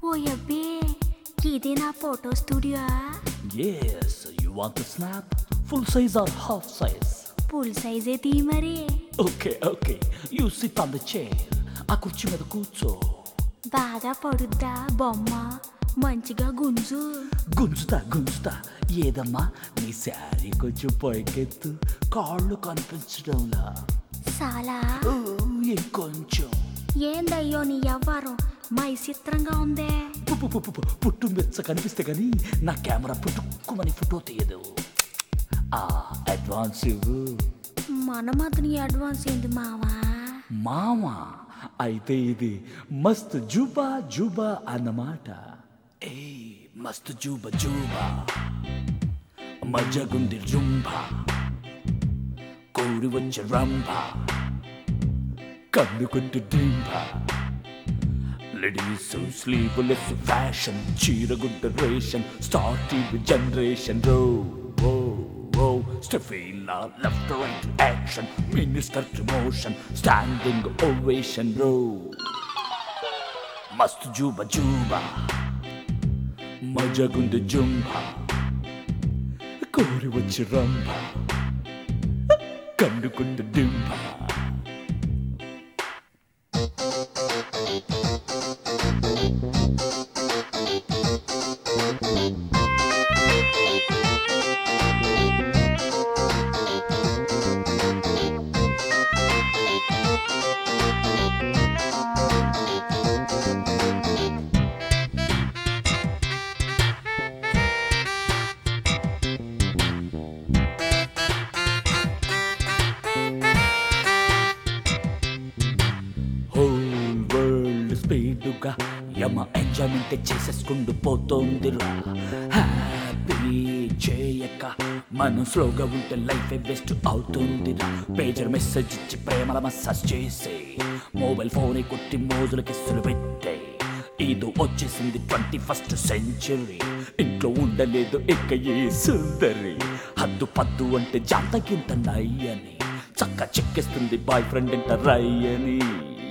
ఓయబ్బే ఇదే నా photo studio. Yes, you want to snap? Full size or half size? Full సైజే తీ మరి. Okay. You sit on the chair. ఆ కుర్చీ మీద కూర్చో. బాగా పడుద్దా బొమ్మ, మంచిగా గుంజు. గుంజుతా ఏదమ్మా నీ శారీ కొంచెం పైకెత్తు, కాళ్ళు కనిపించడంలా. చాలా ఇంకొంచెం. ఏందయ్యో నీ వ్యవహారం మై చిత్రంగా ఉందే. పుట్టు మెచ్చ కనిపిస్తే గానీ నా కెమెరా పుట్టుకుమని ఫోటో తీయదు. అడ్వాన్స్ ఇవ్వు. మన మధ్యని అడ్వాన్స్ ఏంది మావా అయితే ఇది మస్త్ జూబా అన్నమాట. ఏ మస్త్ జూబా మజగుంది జుంబా, కోడి వచ్చే రంభా, కన్నుకుంటూ డింబా. Ladies sleeveless fashion, చీరగుడ్డ ration, star TV generation. Row Stefila left right action, minister motion, standing ovation. Row mast juba majagunde jumba, కోరి వచ్చి రంభ, కన్నుకుంటూ డింబా. హోల్ వరల్డ్ స్పీడుగా యమ ఎంజాయ్మెంట్ చేసేసుకుంటూ పోతోందిరా. హ్యాపీ చేయక మనం స్లోగా ఉంటే లైఫ్ వేస్ట్ అవుతుందిరా. పేజర్ మెసేజ్ ఇచ్చి ప్రేమల మసాజ్ చేసే, మొబైల్ ఫోన్ కొట్టి మోజుల కిస్సులు పెట్టే. ఇది వచ్చేసింది 21st సెంచరీ. ఇంట్లో ఉండలేదు ఇక ఏ సుందరి. హద్దు పద్దు అంటే జాతకింత నయ్యని, చక్క చెక్కిస్తుంది బాయ్ ఫ్రెండ్ ఇంట రయ్యని.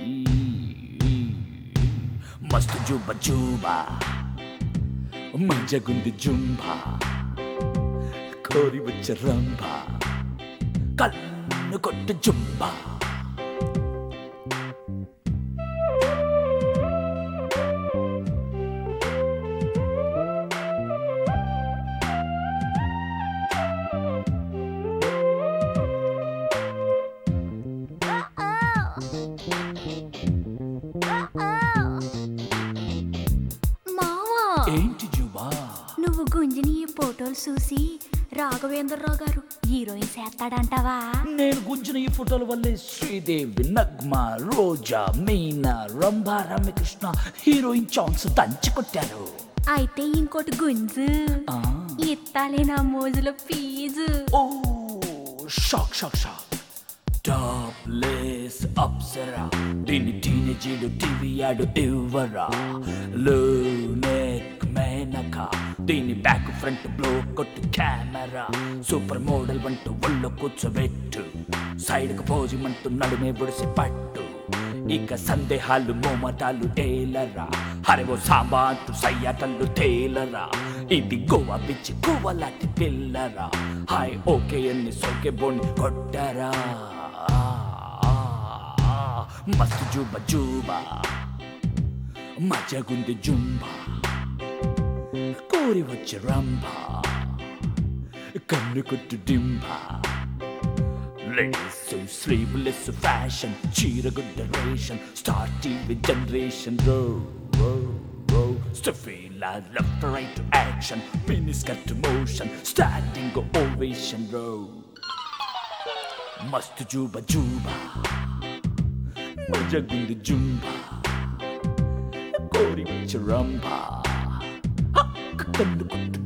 మస్తు జూబా మజగుంది జుంబా, కోరి వచ్చే రంభా, కన్ను కొట్టు జుంబా. ఏంటి జుబా? నువ్వు గుంజిని ఈ ఫోటోలు చూసి రాఘవేంద్రరావు గారు హీరోయిన్ చేస్తాడంటావా? నేను గుంజిన ఈ ఫోటోల వల్లే శ్రీదేవి, నగ్మ, రోజా, మీనా, రంభా, రమ్యకృష్ణ హీరోయిన్ ఛాన్స్ దంచుకొట్టారు. అయితే ఇంకోటి గుంజు, ఇత్తాలే నా మోజులో ఫీజు. ఓ షాక్ టాప్ లేస్ అప్సరా, దీని టీనేజీలు టీవీ యాడ్ ఇవ్వరా. లో నెక్ మేనక, దీని బ్యాక్ ఫ్రంట్ బ్లో కొట్టు కెమెరా. సూపర్ మోడల్ వంటూ ఒళ్ళో కూర్చోబెట్టు, సైడ్ కు పోజిమంటూ నడుమే బుడిసి పట్టు. ఇక సందేహాలు మోమటాలు ఏలరా, హరివో సాంబా అంటూ సయ్యాటలు తేలరా. ఇది గోవా పిచ్చి గోవలాంటి పిల్లరా. హాయ్ ఓకే అన్ని సోకే బోని కొట్టరా. మస్తు జూబా మజగుంది జుంబా, కోరి వచ్చి రంభా, కన్ను కొట్టు డింబా. Ladies sleeveless fashion, చీరగుడ్డ ration, star TV generation. Row Stefila left right action, miniskirt motion, standing ovation. Row మస్తు జూబా మజగుంది జుంబా, కోరి వచ్చి రంభా, కన్ను కొట్టు